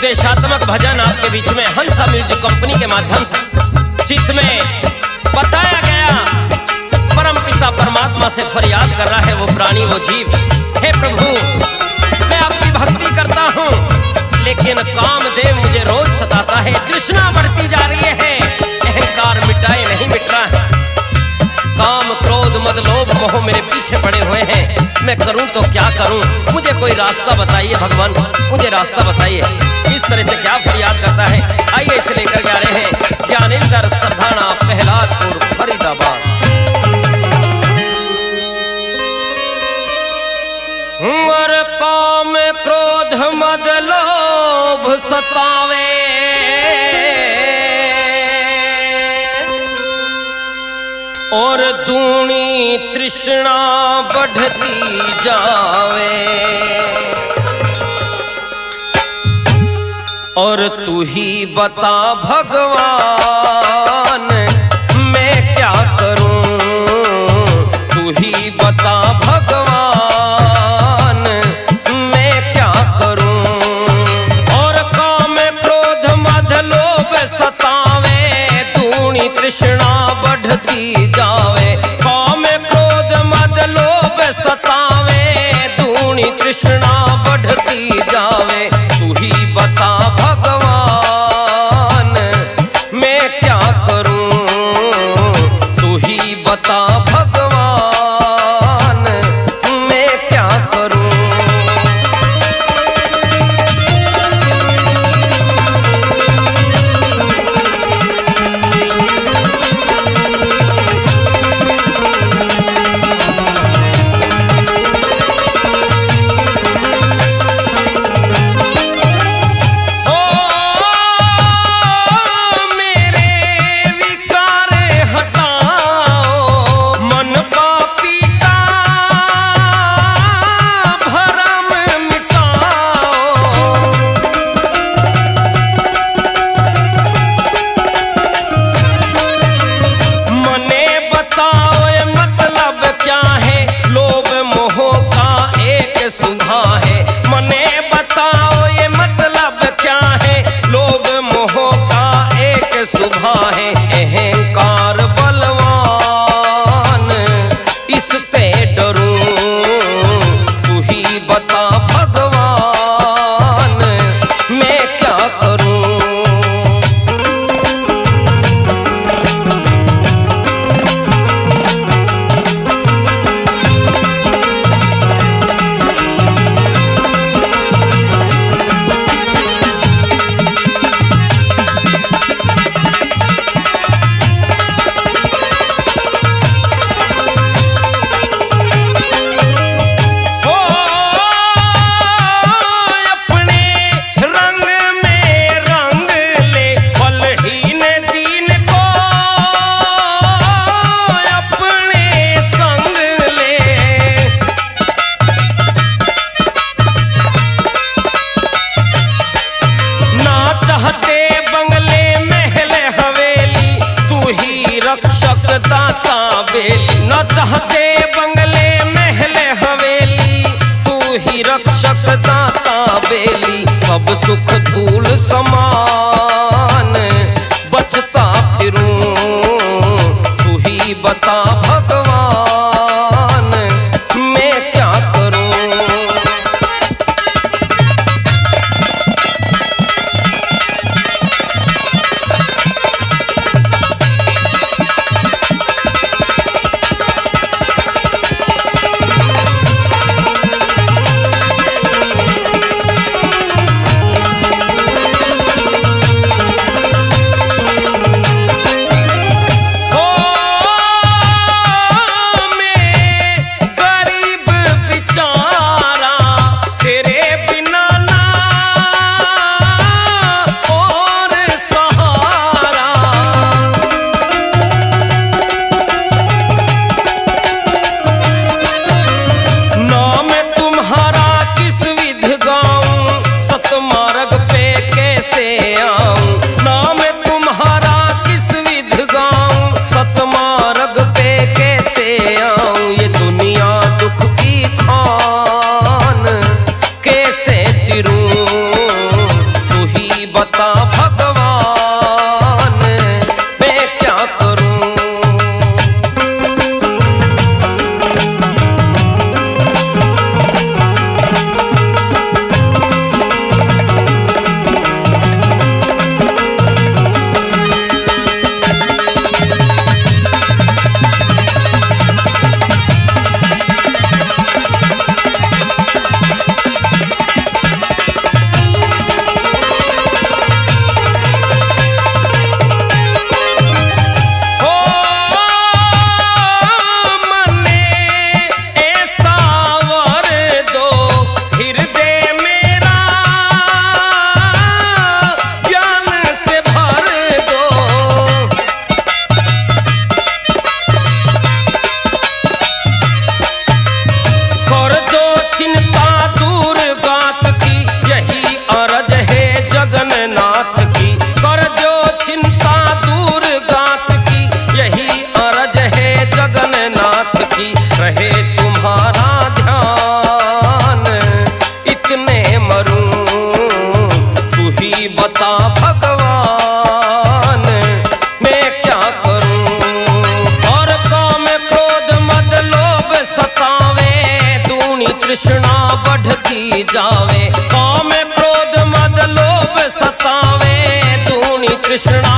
उपदेशात्मक भजन आपके बीच में हंसा म्यूजिक कंपनी के माध्यम से, जिसमें बताया गया परम पिता परमात्मा से फरियाद कर रहा है वो प्राणी वो जीव। हे प्रभु, मैं आपकी भक्ति करता हूँ, लेकिन कामदेव मुझे रोज सताता है, तृष्णा बढ़ती जा रही है, अहंकार मिटाए नहीं मिट रहा है, काम क्रोध मद लोभ मोह मेरे पीछे पड़े हुए हैं, मैं करूं तो क्या करूं, मुझे कोई रास्ता बताइए भगवान, मुझे रास्ता बताइए। इस तरह से क्या फरियाद करता है, आइए इसे लेकर के आ रहे हैं ज्ञानेंद्र सरधाना, प्रहलादपुर, फरीदाबाद। और काम क्रोध मद लोभ सतावे, और दूनी तृष्णा बढ़ती जावे, और तू ही बता भगवान मैं क्या करूं, तू ही बता भगवान मैं क्या करूं। और काम क्रोध मद लोभ सतावे, दूनी तृष्णा बढ़ती जावे, काम क्रोध मद लोभ सतावे, दूनी तृष्णा बढ़ती जावे, तू ही बता भगवान मैं क्या करूं, तू ही बता भगवान मैं क्या करूं। अहंकार बलवान इस पे डरूं, तू ही बता भगवान मैं क्या करूं। दाता बेली न चाहते बंगले महले हवेली, तू ही रक्षक दाता बेली, अब सुख धूल समान बचता फिरूं, तू ही बता भगवान मैं क्या करूं। ही रहे तुम्हारा ध्यान, इतने मरूं तू ही बता भगवान, मैं क्या करूं। और काम क्रोध मद लोभ सतावे, दूनी तृष्णा बढ़ती जावे। काम क्रोध मद लोभ सतावे, दूनी तृष्णा